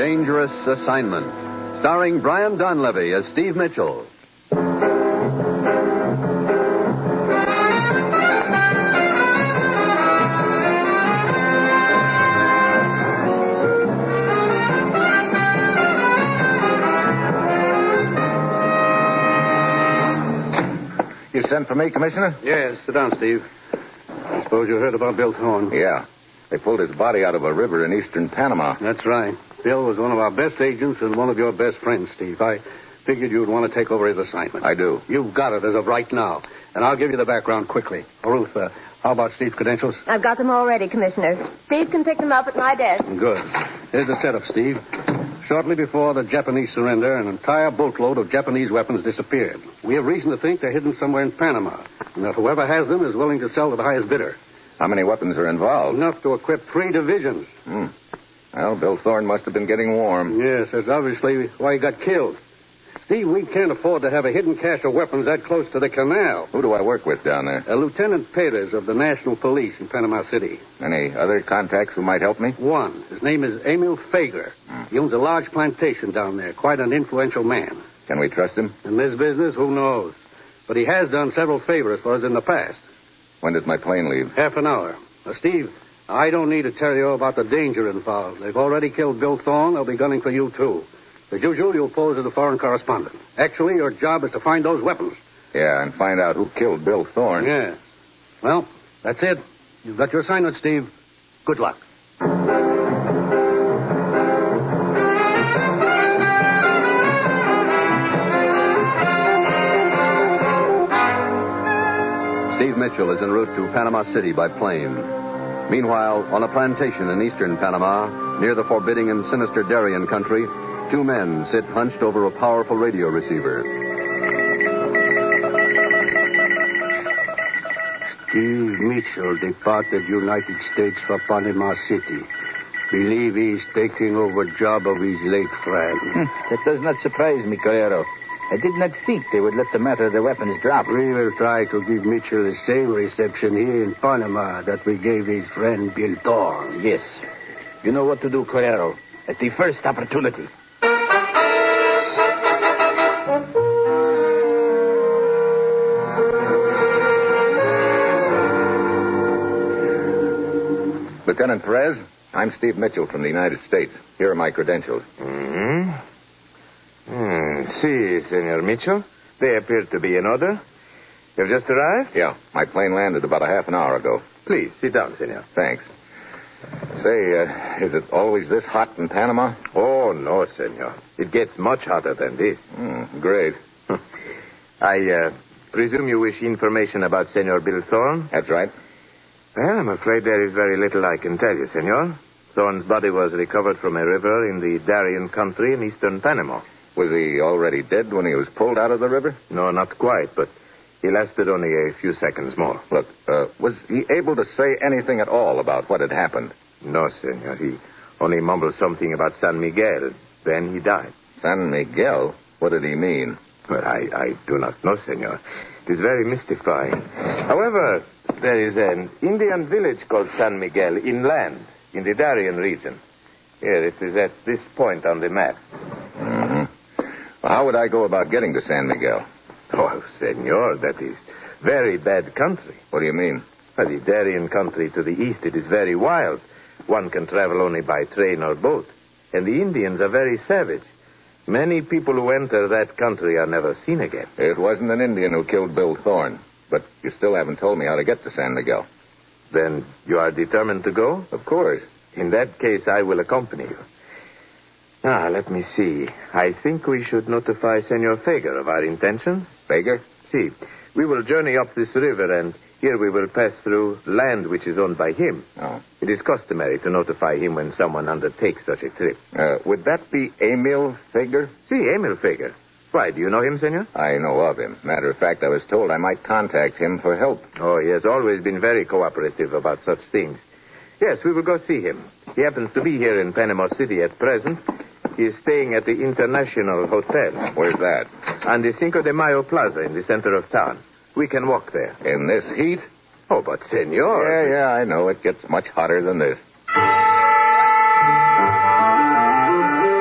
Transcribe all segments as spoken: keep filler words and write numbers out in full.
Dangerous Assignment, starring Brian Donlevy as Steve Mitchell. You sent for me, Commissioner? Yes, sit down, Steve. I suppose you heard about Bill Thorne. Yeah. They pulled his body out of a river in eastern Panama. That's right. Bill was one of our best agents and one of your best friends, Steve. I figured you'd want to take over his assignment. I do. You've got it as of right now. And I'll give you the background quickly. Ruth, uh, how about Steve's credentials? I've got them all ready, Commissioner. Steve can pick them up at my desk. Good. Here's the setup, Steve. Shortly before the Japanese surrender, an entire boatload of Japanese weapons disappeared. We have reason to think they're hidden somewhere in Panama, and that whoever has them is willing to sell to the highest bidder. How many weapons are involved? Enough to equip three divisions. Hmm. Well, Bill Thorne must have been getting warm. Yes, that's obviously why he got killed. Steve, we can't afford to have a hidden cache of weapons that close to the canal. Who do I work with down there? Uh, Lieutenant Perez of the National Police in Panama City. Any other contacts who might help me? One. His name is Emil Fager. Hmm. He owns a large plantation down there. Quite an influential man. Can we trust him? In this business, who knows? But he has done several favors for us in the past. When does my plane leave? Half an hour. Now, Steve, I don't need to tell you about the danger involved. They've already killed Bill Thorne. They'll be gunning for you, too. As usual, you'll pose as a foreign correspondent. Actually, your job is to find those weapons. Yeah, and find out who killed Bill Thorne. Yeah. Well, that's it. You've got your assignment, Steve. Good luck. Steve Mitchell is en route to Panama City by plane. Meanwhile, on a plantation in eastern Panama, near the forbidding and sinister Darien country, two men sit hunched over a powerful radio receiver. Steve Mitchell departed United States for Panama City. Believe he's taking over job of his late friend. Hmm, that does not surprise me, Carrero. I did not think they would let the matter of the weapons drop. We will try to give Mitchell the same reception here in Panama that we gave his friend Bill Thorne. Yes. You know what to do, Carrero. At the first opportunity. Lieutenant Perez, I'm Steve Mitchell from the United States. Here are my credentials. Mm-hmm. Hmm. See, Senor Mitchell. They appear to be in order. You've just arrived? Yeah. My plane landed about a half an hour ago. Please, sit down, Senor. Thanks. Say, uh, is it always this hot in Panama? Oh, no, Senor. It gets much hotter than this. Mm, great. I uh, presume you wish information about Senor Bill Thorne? That's right. Well, I'm afraid there is very little I can tell you, Senor. Thorne's body was recovered from a river in the Darien country in eastern Panama. Was he already dead when he was pulled out of the river? No, not quite, but he lasted only a few seconds more. Look, uh, was he able to say anything at all about what had happened? No, Senor. He only mumbled something about San Miguel. Then he died. San Miguel? What did he mean? Well, I, I do not know, Senor. It is very mystifying. However, there is an Indian village called San Miguel inland in the Darien region. Here, it is at this point on the map. Mm-hmm. Well, how would I go about getting to San Miguel? Oh, Senor, that is very bad country. What do you mean? Well, the Darien country to the east, it is very wild. One can travel only by train or boat. And the Indians are very savage. Many people who enter that country are never seen again. It wasn't an Indian who killed Bill Thorne. But you still haven't told me how to get to San Miguel. Then you are determined to go? Of course. In that case, I will accompany you. Ah, let me see. I think we should notify Senor Fager of our intentions. Fager? See, we will journey up this river, and here we will pass through land which is owned by him. Oh. It is customary to notify him when someone undertakes such a trip. Uh, would that be Emil Fager? See, Emil Fager. Why, do you know him, Senor? I know of him. Matter of fact, I was told I might contact him for help. Oh, he has always been very cooperative about such things. Yes, we will go see him. He happens to be here in Panama City at present. He is staying at the International Hotel. Where's that? On the Cinco de Mayo Plaza in the center of town. We can walk there. In this heat? Oh, but, Senor... Yeah, yeah, I know. It gets much hotter than this.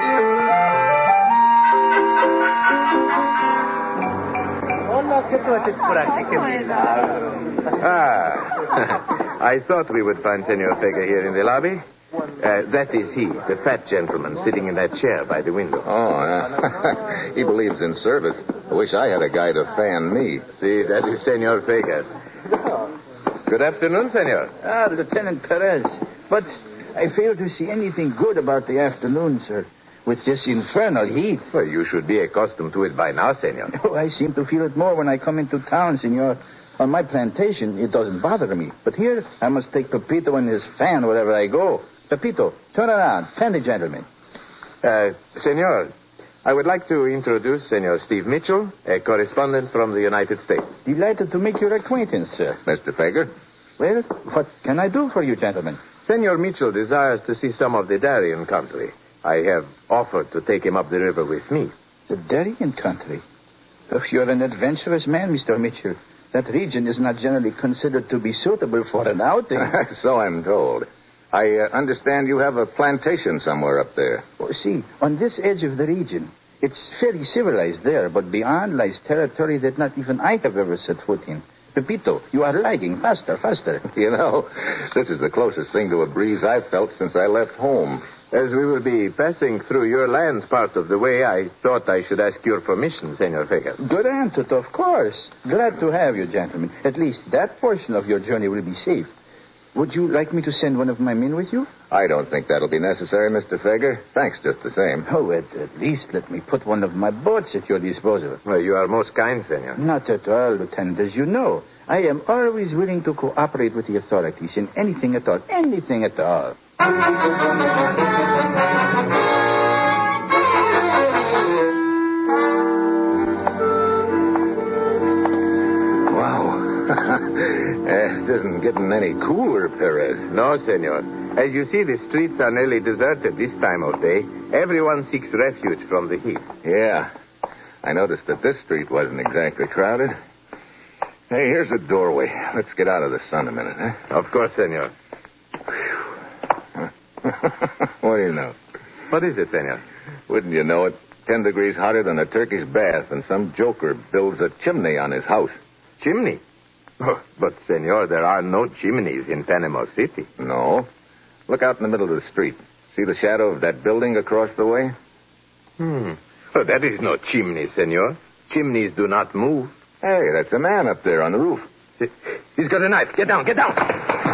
Ah, I thought we would find Senor Vega here in the lobby. Uh, that is he, the fat gentleman sitting in that chair by the window. Oh, uh, he believes in service. I wish I had a guy to fan me. See, that is Senor Vega. Good afternoon, Senor. Ah, Lieutenant Perez. But I fail to see anything good about the afternoon, sir. With this infernal heat. Well, you should be accustomed to it by now, Senor. Oh, I seem to feel it more when I come into town, Senor. On my plantation, it doesn't bother me. But here, I must take Pepito and his fan wherever I go. Pepito, turn around. Fan the gentleman. Uh, Senor, I would like to introduce Senor Steve Mitchell, a correspondent from the United States. Delighted to make your acquaintance, sir. Mister Fager? Well, what can I do for you, gentlemen? Senor Mitchell desires to see some of the Darien country. I have offered to take him up the river with me. The Darien country? Oh, you're an adventurous man, Mister Mitchell. That region is not generally considered to be suitable for an outing. So I'm told. I uh, understand you have a plantation somewhere up there. Oh, see, on this edge of the region, it's fairly civilized there, but beyond lies territory that not even I have ever set foot in. Pepito, you are lagging. Faster, faster. You know, this is the closest thing to a breeze I've felt since I left home. As we will be passing through your land part of the way, I thought I should ask your permission, Senor Vega. Good answer, of course. Glad to have you, gentlemen. At least that portion of your journey will be safe. Would you like me to send one of my men with you? I don't think that'll be necessary, Mister Fager. Thanks just the same. Oh, at, at least let me put one of my boats at your disposal. Well, you are most kind, Senor. Not at all, Lieutenant. As you know, I am always willing to cooperate with the authorities in anything at all. Anything at all. Uh, it isn't getting any cooler, Perez. No, Senor. As you see, the streets are nearly deserted this time of day. Everyone seeks refuge from the heat. Yeah. I noticed that this street wasn't exactly crowded. Hey, here's a doorway. Let's get out of the sun a minute, huh? Of course, Senor. What do you know? What is it, Senor? Wouldn't you know it? Ten degrees hotter than a Turkish bath, and some joker builds a chimney on his house. Chimney? Oh, but, Senor, there are no chimneys in Panama City. No. Look out in the middle of the street. See the shadow of that building across the way? Hmm. Oh, that is no chimney, Senor. Chimneys do not move. Hey, that's a man up there on the roof. He's got a knife. Get down, get down.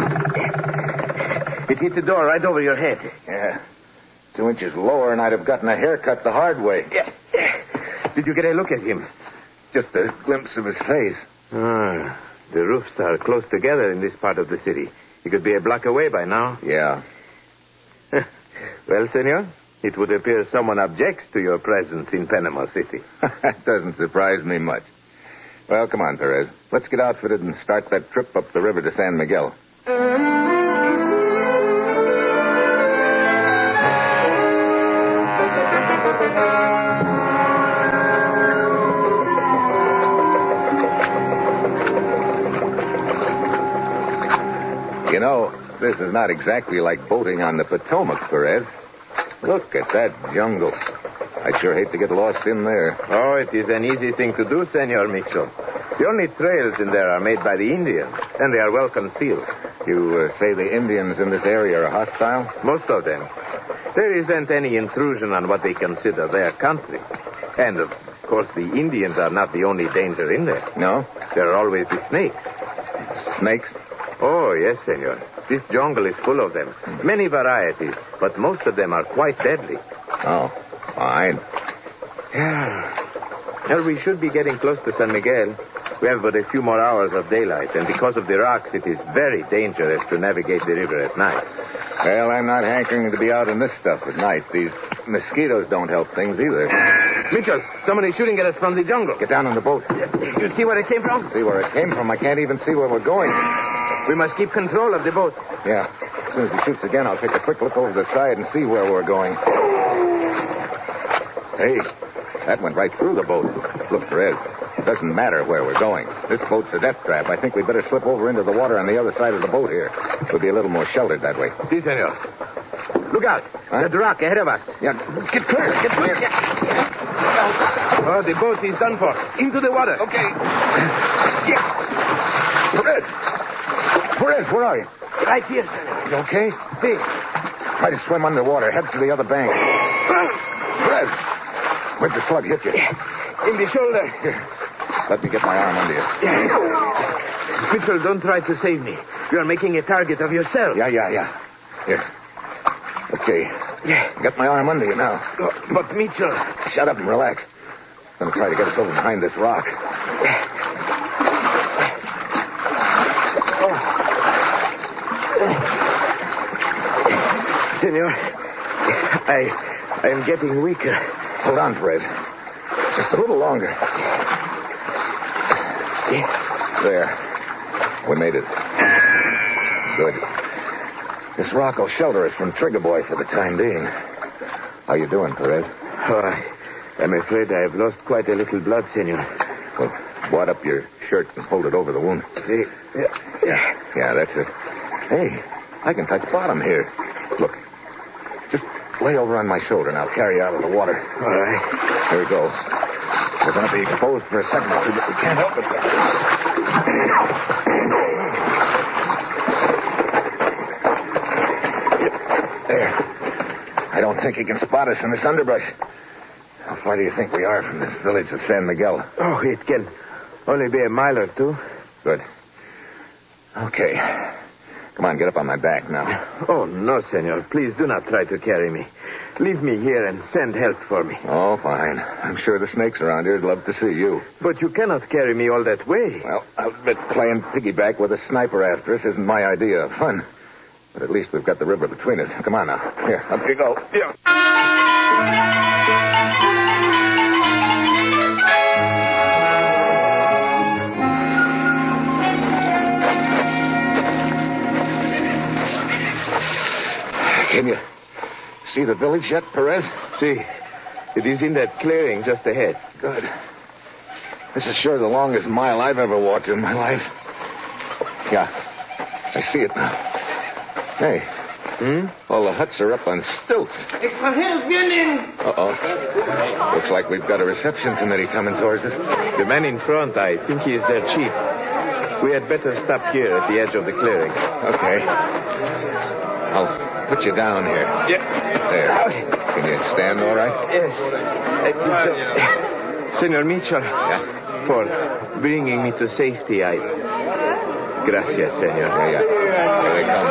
It hit the door right over your head. Yeah. Two inches lower, and I'd have gotten a haircut the hard way. Yeah. Did you get a look at him? Just a glimpse of his face. Ah. The roofs are close together in this part of the city. He could be a block away by now. Yeah. Well, Senor, it would appear someone objects to your presence in Panama City. That doesn't surprise me much. Well, come on, Perez. Let's get outfitted and start that trip up the river to San Miguel. You know, this is not exactly like boating on the Potomac, Perez. Look at that jungle. I'd sure hate to get lost in there. Oh, it is an easy thing to do, Senor Mitchell. The only trails in there are made by the Indians, and they are well concealed. You uh, say the Indians in this area are hostile? Most of them. There isn't any intrusion on what they consider their country. And, of course, the Indians are not the only danger in there. No? There are always the snakes. Snakes? Oh, yes, Senor. This jungle is full of them. Many varieties, but most of them are quite deadly. Oh, fine. Yeah. Well, we should be getting close to San Miguel. We have but a few more hours of daylight, and because of the rocks, it is very dangerous to navigate the river at night. Well, I'm not hankering to be out in this stuff at night. These mosquitoes don't help things either. Mitchell, somebody's shooting at us from the jungle. Get down on the boat. You see where it came from? See where it came from? I can't even see where we're going. We must keep control of the boat. Yeah. As soon as he shoots again, I'll take a quick look over the side and see where we're going. Hey, that went right through the boat. Look, Perez, it doesn't matter where we're going. This boat's a death trap. I think we'd better slip over into the water on the other side of the boat here. We'll be a little more sheltered that way. Si, senor. Look out. Huh? That rock ahead of us. Yeah, get clear. Get clear. Oh, the boat is done for. Into the water. Okay. Yeah. Perez. Perez, where are you? Right here, senor. You okay? See. Try to swim underwater. Head to the other bank. Perez, where'd the slug hit you? In the shoulder. Here. Let me get my arm under you. Mitchell, don't try to save me. You are making a target of yourself. Yeah, yeah, yeah. Here. Okay. Get my arm under you now. Oh, but Mitchell. Shut up and relax. I'm going to try to get us over behind this rock. Senor, I I am getting weaker. Hold on, Perez. Just a little longer. There. We made it. Good. This rock will shelter us from Trigger Boy for the time being. How you doing, Perez? Oh, I, I'm afraid I have lost quite a little blood, senor. Well, wad up your shirt and hold it over the wound. See? Yeah. Yeah, yeah, that's it. Hey, I can touch bottom here. Look. Just lay over on my shoulder and I'll carry you out of the water. All right. Here we go. We're going to be exposed for a second or two, but we can't help it. There. I don't think he can spot us in this underbrush. How far do you think we are from this village of San Miguel? Oh, it can only be a mile or two. Good. Okay. Come on, get up on my back now. Oh, no, senor. Please do not try to carry me. Leave me here and send help for me. Oh, fine. I'm sure the snakes around here would love to see you. But you cannot carry me all that way. Well, I'll admit playing piggyback with a sniper after us isn't my idea of fun. But at least we've got the river between us. Come on now. Here, up you go. Yeah. Can you see the village yet, Perez? See, it is in that clearing just ahead. Good. This is sure the longest mile I've ever walked in my life. Yeah, I see it now. Hey. Hmm? All the huts are up on stilts. Uh-oh. Looks like we've got a reception committee coming towards us. The man in front, I think he is their chief. We had better stop here at the edge of the clearing. Okay. I'll put you down here. Yeah. There. Can you stand all right? Yes. Uh, Senor Mitchell. Yeah? For bringing me to safety, I... Gracias, senor. Yeah, yeah. Here they come.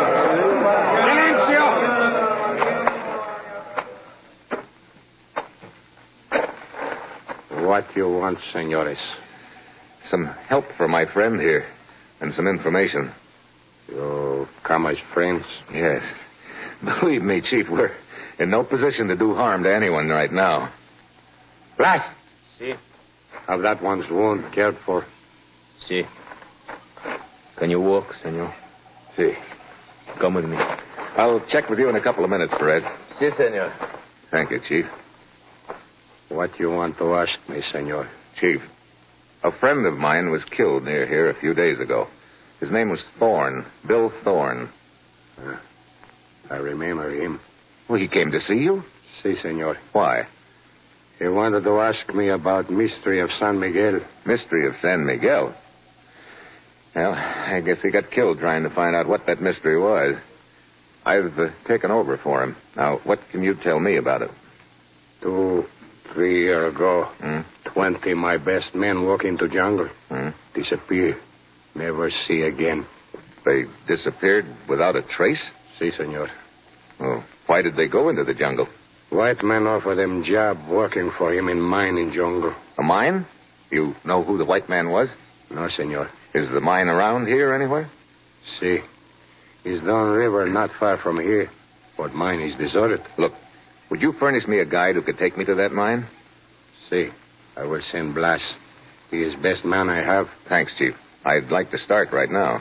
What you want, senores? Some help for my friend here. And some information. You come as friends? Yes. Believe me, Chief, we're in no position to do harm to anyone right now. Blas! Si. Have that one's wound cared for? Si. Can you walk, senor? Si. Come with me. I'll check with you in a couple of minutes, Perez. Si, senor. Thank you, Chief. What you want to ask me, senor? Chief, a friend of mine was killed near here a few days ago. His name was Thorne, Bill Thorne. Uh, I remember him. Well, he came to see you? Si, senor. Why? He wanted to ask me about mystery of San Miguel. Mystery of San Miguel? Well, I guess he got killed trying to find out what that mystery was. I've uh, taken over for him. Now, what can you tell me about it? Two, three years ago, Hmm? twenty my best men walk into jungle. Hmm? Disappear. Never see again. They disappeared without a trace? Si, senor. Oh, why did they go into the jungle? White man offer them job working for him in mine in jungle. A mine? You know who the white man was? No, senor. Is the mine around here anywhere? Si. It's down river not far from here. But mine is deserted. Look, would you furnish me a guide who could take me to that mine? Si. I will send Blas. He is best man I have. Thanks, Chief. I'd like to start right now.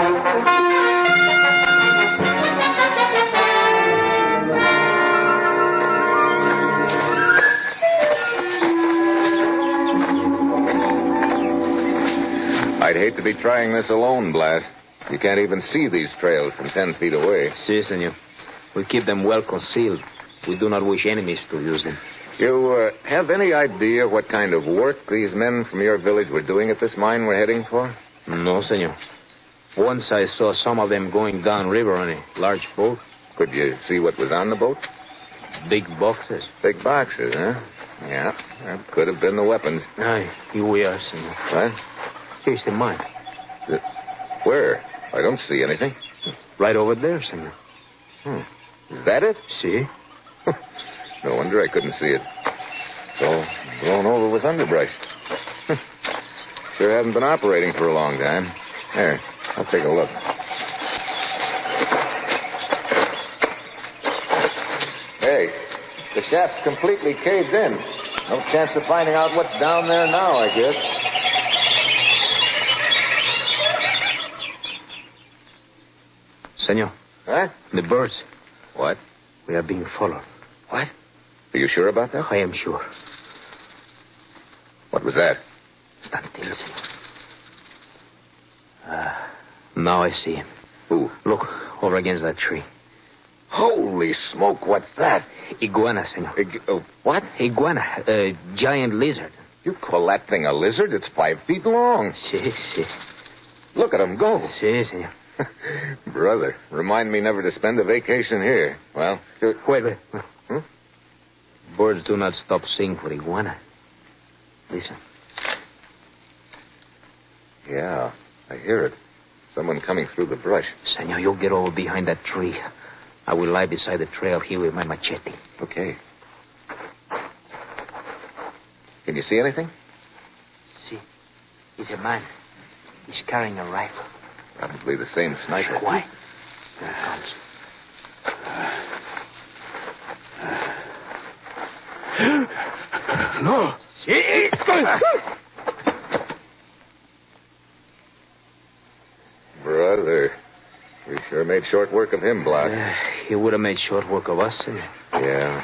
I'd hate to be trying this alone, Blas. You can't even see these trails from ten feet away. Si, senor. We keep them well concealed. We do not wish enemies to use them. You uh, have any idea what kind of work these men from your village were doing at this mine we're heading for? No, senor. Once I saw some of them going downriver on a large boat. Could you see what was on the boat? Big boxes. Big boxes, huh? Yeah, that could have been the weapons. Aye, here we are, senor. What? Here's the mine. The, where? I don't see anything. Right over there, senor. Hmm. Is that it? See? No wonder I couldn't see it. It's all blown over with underbrush. Sure hasn't been operating for a long time. There, I'll take a look. Hey, the shaft's completely caved in. No chance of finding out what's down there now, I guess. Senor. Huh? The birds. What? We are being followed. What? Are you sure about that? I am sure. What was that? Stand still, senor. Ah, now I see him. Who? Look, over against that tree. Holy smoke, what's that? Iguana, senor. Ig- oh, what? Iguana, a giant lizard. You call that thing a lizard? It's five feet long. Si, si. Look at him go. Si, senor. Brother, remind me never to spend a vacation here. Well, wait, wait. Hmm? Birds do not stop singing for iguana. Listen. Yeah, I hear it. Someone coming through the brush. Senor, you get over behind that tree. I will lie beside the trail here with my machete. Okay. Can you see anything? See. He's a man. He's carrying a rifle. Probably the same sniper. Quiet. Here it comes. No. See? Brother, we sure made short work of him, Block. Uh, he would have made short work of us, senor. Yeah.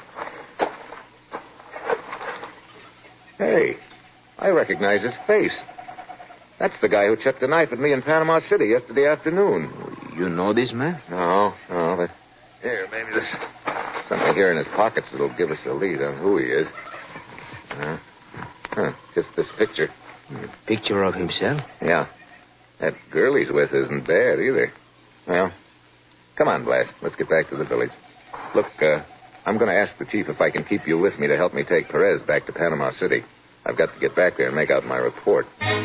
Hey, I recognize his face. That's the guy who chucked the knife at me in Panama City yesterday afternoon. You know this man? No, no, but here, maybe there's something here in his pockets that'll give us a lead on who he is. Uh, huh, just this picture. A picture of himself? Yeah. That girl he's with isn't bad either. Well, come on, Blast. Let's get back to the village. Look, uh, I'm going to ask the chief if I can keep you with me to help me take Perez back to Panama City. I've got to get back there and make out my report.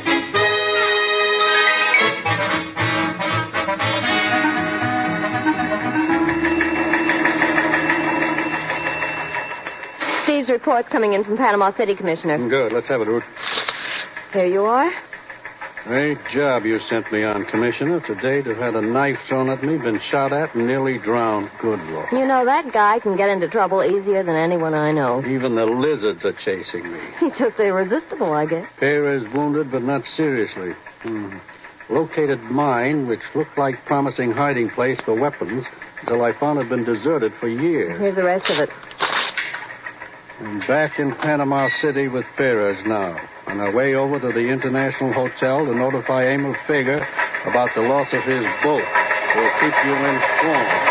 Steve's report's coming in from Panama City, Commissioner. Good. Let's have it, Ruth. Here you are. Great job you sent me on, Commissioner. Today to have had a knife thrown at me, been shot at, and nearly drowned. Good Lord. You know, that guy can get into trouble easier than anyone I know. Even the lizards are chasing me. He's just irresistible, I guess. Perez wounded, but not seriously. Hmm. Located mine, which looked like promising hiding place for weapons, until I found it had been deserted for years. Here's the rest of it. I'm back in Panama City with Perez now, on our way over to the International Hotel to notify Emil Fager about the loss of his boat. We'll keep you informed.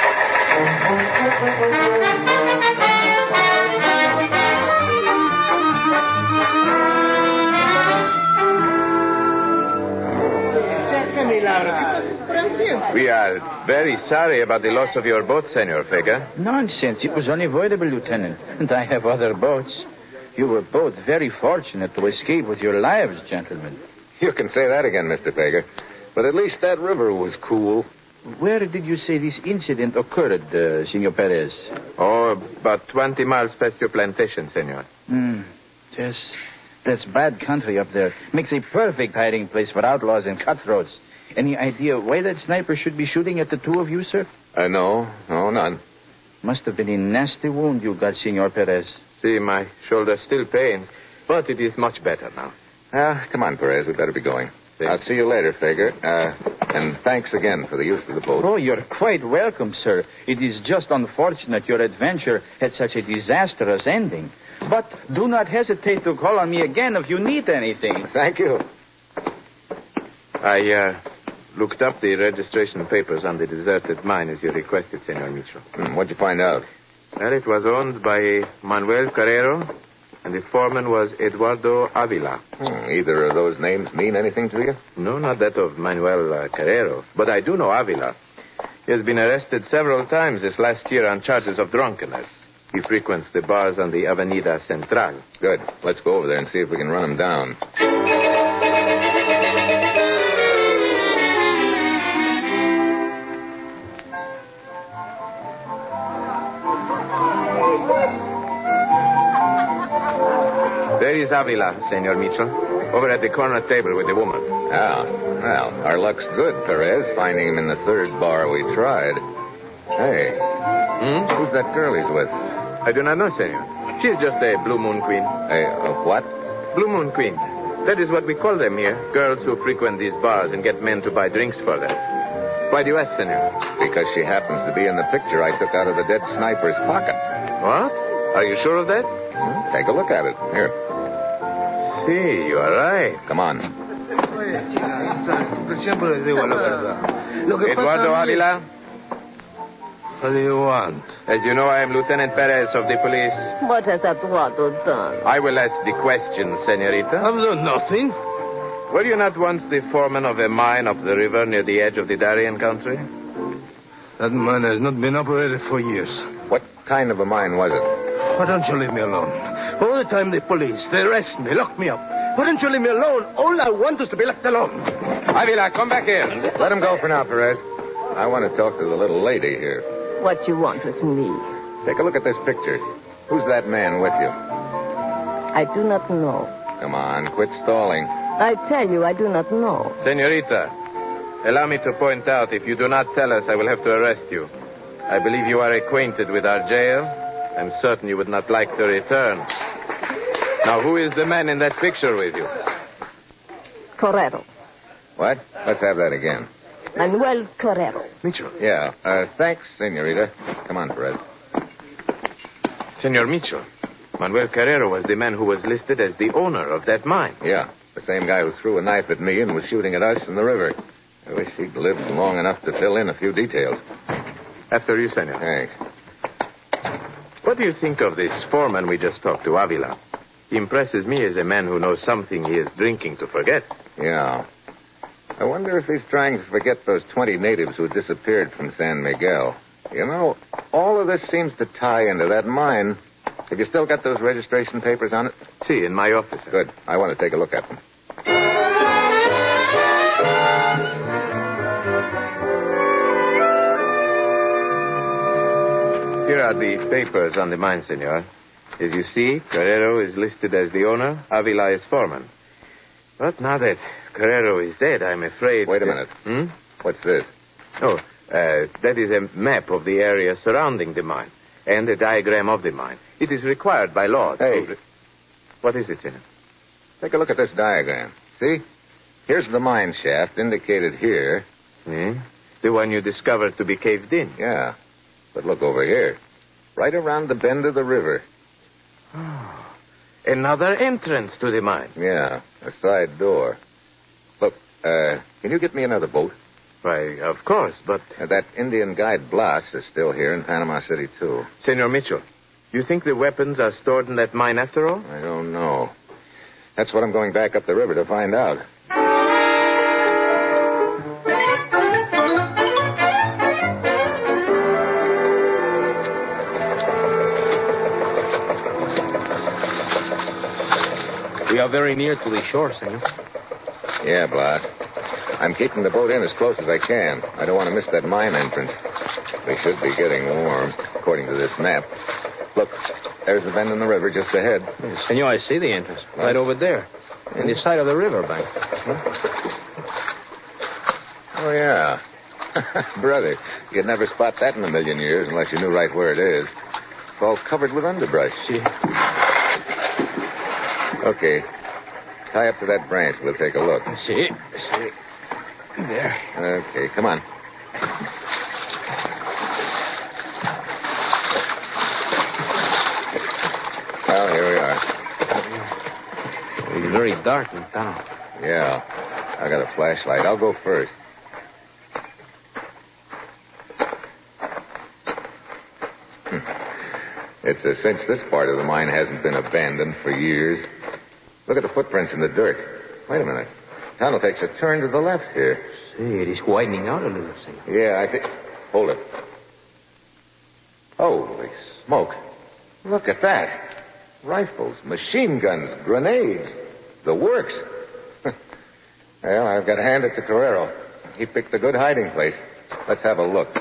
We are very sorry about the loss of your boat, Senor Fager. Nonsense. It was unavoidable, Lieutenant. And I have other boats. You were both very fortunate to escape with your lives, gentlemen. You can say that again, Mister Fager. But at least that river was cool. Where did you say this incident occurred, uh, Senor Perez? Oh, about twenty miles past your plantation, Senor. Hmm. Yes. That's bad country up there. Makes a perfect hiding place for outlaws and cutthroats. Any idea why that sniper should be shooting at the two of you, sir? Uh, no, no, none. Must have been a nasty wound you got, Senor Perez. See, my shoulder still pains, but it is much better now. Ah, come on, Perez. We better be going. Thanks. I'll see you later, Fager. Uh, and thanks again for the use of the boat. Oh, you're quite welcome, sir. It is just unfortunate your adventure had such a disastrous ending. But do not hesitate to call on me again if you need anything. Thank you. I, uh, looked up the registration papers on the deserted mine as you requested, Senor Mitchell. Hmm, what'd you find out? Well, it was owned by Manuel Carrero, and the foreman was Eduardo Avila. Hmm, either of those names mean anything to you? No, not that of Manuel uh, Carrero, but I do know Avila. He has been arrested several times this last year on charges of drunkenness. He frequents the bars on the Avenida Central. Good. Let's go over there and see if we can run him down. There is Avila, Senor Mitchell, over at the corner table with the woman. Ah, well, our luck's good, Perez, finding him in the third bar we tried. Hey, Hmm? who's that girl he's with? I do not know, Senor. She is just a Blue Moon Queen. A, a what? Blue Moon Queen. That is what we call them here. Girls who frequent these bars and get men to buy drinks for them. Why do you ask, Senor? Because she happens to be in the picture I took out of the dead sniper's pocket. What? Are you sure of that? Hmm, take a look at it. Here, See, you are right. come on. Eduardo Avila, What do you want? as you know, I am Lieutenant Perez of the police. What has Eduardo done? I will ask the question, Senorita. I've done nothing. Were you not once the foreman of a mine up the river near the edge of the Darien country? That mine has not been operated for years. What kind of a mine was it? Why don't you leave me alone? All the time the police, they arrest me, lock me up. Why don't you leave me alone? All I want is to be left alone. Avila, come back here. Let him go for now, Perez. I want to talk to the little lady here. What you want with me? Take a look at this picture. Who's that man with you? I do not know. Come on, quit stalling. I tell you, I do not know. Senorita, allow me to point out, if you do not tell us, I will have to arrest you. I believe you are acquainted with our jail. I'm certain you would not like to return. Now, who is the man in that picture with you? Carrero. What? Let's have that again. Manuel Carrero. Mitchell. Yeah. Uh, thanks, senorita. Come on, Perez. Senor Mitchell, Manuel Carrero was the man who was listed as the owner of that mine. Yeah. The same guy who threw a knife at me and was shooting at us in the river. I wish he'd lived long enough to fill in a few details. After you, Senor. Thanks. What do you think of this foreman we just talked to, Avila? He impresses me as a man who knows something he is drinking to forget. Yeah. I wonder if he's trying to forget those twenty natives who disappeared from San Miguel. You know, all of this seems to tie into that mine. Have you still got those registration papers on it? See, in my office. Good. I want to take a look at them. Here are the papers on the mine, senor. As you see, Carrero is listed as the owner, Avila is foreman. But now that Carrero is dead, I'm afraid... Wait a that- minute. Hmm? What's this? Oh, uh, that is a map of the area surrounding the mine and a diagram of the mine. It is required by law. to- Hey. What is it, senor? Take a look at this diagram. See? Here's the mine shaft indicated here. Hmm? The one you discovered to be caved in. Yeah. But look over here. Right around the bend of the river. Another entrance to the mine. Yeah, a side door. Look, uh, can you get me another boat? Why, of course, but... Uh, that Indian guide Blas is still here in Panama City, too. Senor Mitchell, you think the weapons are stored in that mine after all? I don't know. That's what I'm going back up the river to find out. We are very near to the shore, senor. Yeah, Blas. I'm keeping the boat in as close as I can. I don't want to miss that mine entrance. We should be getting warm, according to this map. Look, there's the bend in the river just ahead. Yes, senor, I see the entrance. What? Right over there. On the side of the river bank. Oh, yeah. Brother, you'd never spot that in a million years unless you knew right where it is. It's all covered with underbrush. See? Okay. Tie up to that branch. We'll take a look. See? See? There. Okay, come on. Well, here we are. It's very dark in town. Yeah. I got a flashlight. I'll go first. It's a cinch this part of the mine hasn't been abandoned for years. Look at the footprints in the dirt. Wait a minute. Tunnel takes a turn to the left here. See, it is widening out a little, senor. Yeah, I think... Hold it. Holy smoke. Look at that. Rifles, machine guns, grenades. The works. Well, I've got to hand it to Carrero. He picked a good hiding place. Let's have a look.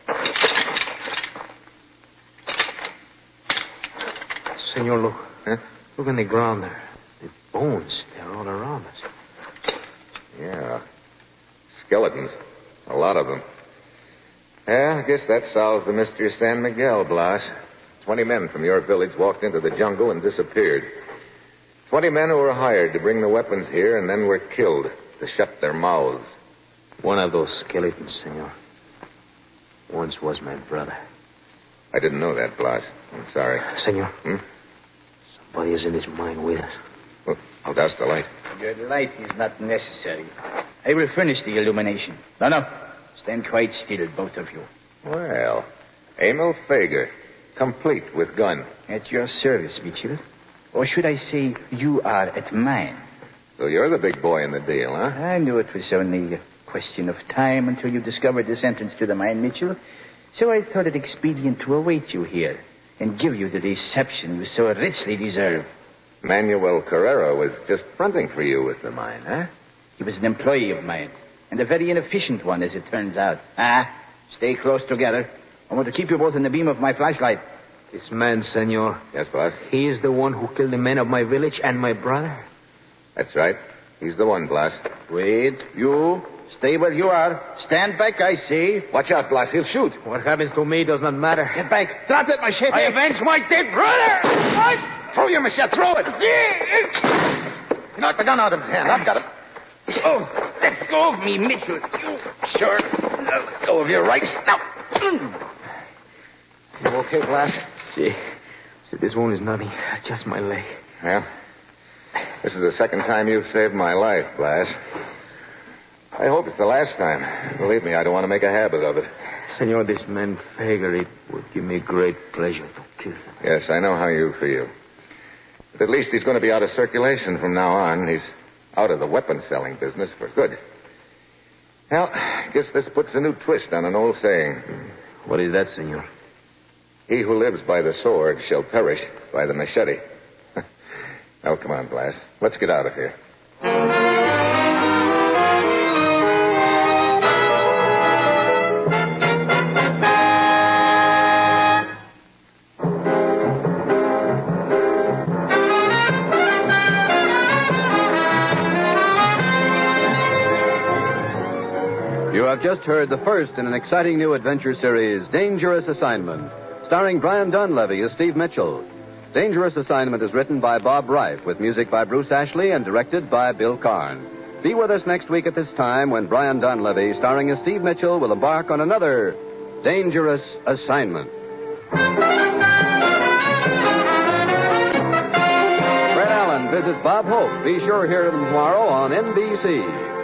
Senor, look. Huh? Look on the ground there. The bones, they're all around us. Yeah. Skeletons. A lot of them. Yeah, I guess that solves the mystery of San Miguel, Blas. Twenty men from your village walked into the jungle and disappeared. Twenty men who were hired to bring the weapons here and then were killed to shut their mouths. One of those skeletons, senor, once was my brother. I didn't know that, Blas. I'm sorry. Senor, Hmm? somebody is in this mine with us. Well, I'll douse the light. Your light is not necessary. I will furnish the illumination. No, no. Stand quite still, both of you. Well, Emil Fager, complete with gun. At your service, Mitchell. Or should I say, you are at mine. So you're the big boy in the deal, huh? I knew it was only a question of time until you discovered this entrance to the mine, Mitchell. So I thought it expedient to await you here and give you the reception you so richly deserve. Manuel Carrera was just fronting for you with the mine, huh? He was an employee of mine, and a very inefficient one, as it turns out. Ah, stay close together. I want to keep you both in the beam of my flashlight. This man, senor. Yes, boss? He is the one who killed the men of my village and my brother. That's right. He's the one, Blas. Wait, you. Stay where you are. Stand back, I say. Watch out, Blas. He'll shoot. What happens to me does not matter. Get back. Drop that machete. I avenge my dead brother! Throw your machete. Throw it. Knock the gun out of his hand. I've got it. Oh, let go of me, Mitchell. You... Sure. I'll let go of your right. Now. You okay, Blas? See, see, this wound is nothing. Just my leg. Well, this is the second time you've saved my life, Blas. I hope it's the last time. Believe me, I don't want to make a habit of it. Senor, this man Fager, it would give me great pleasure to kill him. Yes, I know how you feel. But at least he's going to be out of circulation from now on. He's out of the weapon-selling business for good. Well, I guess this puts a new twist on an old saying. What is that, senor? He who lives by the sword shall perish by the machete. Oh, come on, Blas. Let's get out of here. You have just heard the first in an exciting new adventure series, Dangerous Assignment, starring Brian Dunleavy as Steve Mitchell. Dangerous Assignment is written by Bob Reif, with music by Bruce Ashley and directed by Bill Karn. Be with us next week at this time when Brian Dunleavy, starring as Steve Mitchell, will embark on another Dangerous Assignment. Fred Allen visits Bob Hope. Be sure to hear him tomorrow on N B C.